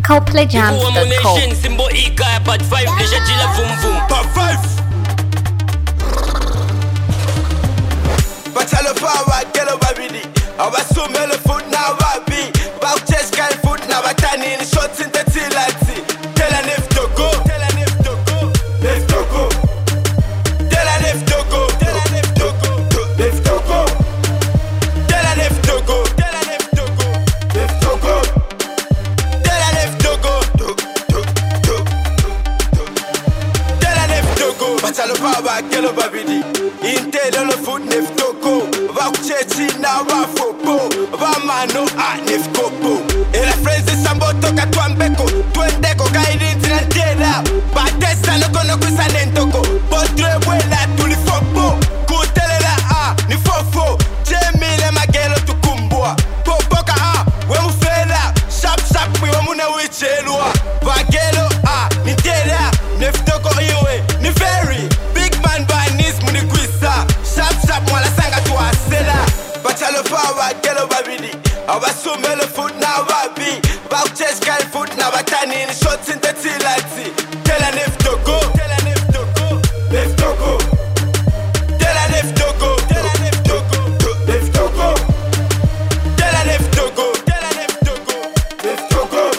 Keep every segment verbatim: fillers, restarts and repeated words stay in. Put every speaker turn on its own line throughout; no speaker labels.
Coplejams dot com.
Simbo Ika, part five, déjà dit la vroom vroom.
Part five. Batalo power, get over bidi. Aba sume le foot na wabi. Ba chest kan foot na batani in shots in the tilati. Tell a nef to go, tell a nef to go, nef to go. Tell a nef to go, tell a nef to go, nef to go. Tell a nef to go, tell a nef to go, nef to go. Tell a nef to go, do do do do. Tell a nef to go. Batalo power, get over bidi. Intelo le foot nef to go. Va kuchechi na va fopo. Va mano a nef kopo. E la friends is sambo toka tuambeko. Tuendeko kaidi tina tela. Batesa no kono kusanentoko. Potre buela tuli fopo. Kutelela a ni fofo. Jemile magelo tukumbua. Popoka a we mufela. Shap shap we wamuna wichelua. Bagelo a ni tela. Nef toko iwe ni very. Big man banis muni kwisa. Shap shap mwala sanga tuasela. Batalo power gelo babidi. Abasume le foot na wabi. Bak chest kan foot na batani in shots in the tilati. Tell a nef to go, tell a nef to go, nef to go. Tell a nef to go, tell a nef to go, nef to go. Tell a nef to go, tell a nef to go, nef to go.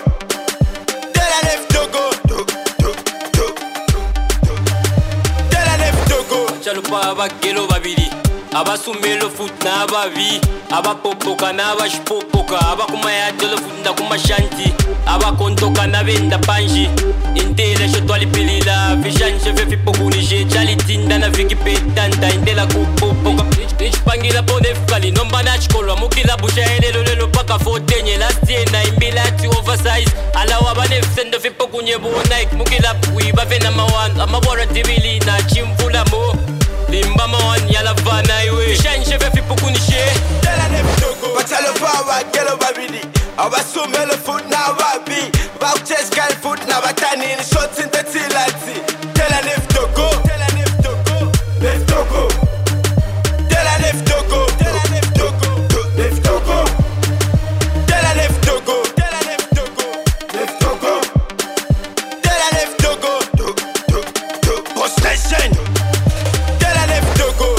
Tell a nef to go, do do do do. Tell a nef to go.
Chalupa abakelo babili. Abasume le foot na babi. Abapopoka na abashipopoka. Abakumaya le foot na kumashanti. Abakontoka na venda panji. Intela shotwali pilila. Vishan chefe fipokunishe. Chalitinda na viki petanta. Intela kupopoka. Ichpangila pone fukali. Nomba na chkolwa. Mukila busha elelo lelo paka fotenye. Last year na imbilati oversize. Ala wabane fsendo fipokunye buonaik. Mukila uiba vena mawan. Amabora tibili na chimfula mo. Limba mawan yala vana iwe. Vishan chefe fipokunishe.
Tell a nef to go. Batalo power gelo babidi. Abasume le foot na wabi. Bak chest kan foot na batani in shots in the tilati. Tell a nef to go, tell a nef to go, nef to go. Tell a nef to go, tell a nef to go, nef to go. Tell a nef to go, tell a nef to go, nef to go. Tell a nef to go, do do do. Post station. Tell a nef to go.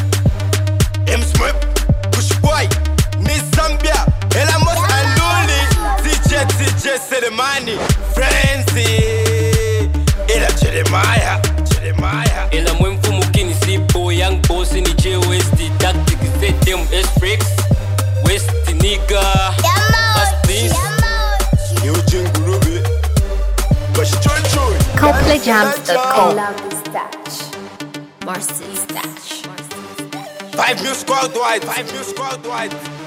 M Smith, Push Boy, Miss Zambia, Elamos and Luli, D J D J Selemani, Frenzy, Ela Jeremiah, Jeremiah.
Ela mwemfu mukini sipo. Young boss ni J West. Tactic set them S-Freaks. West nigga. Fast please.
Eugene Gurube, Bash Choi Choi.
Coplejams dot com.
Love is touch. Marcy is touch.
Five News Worldwide, Five News Worldwide.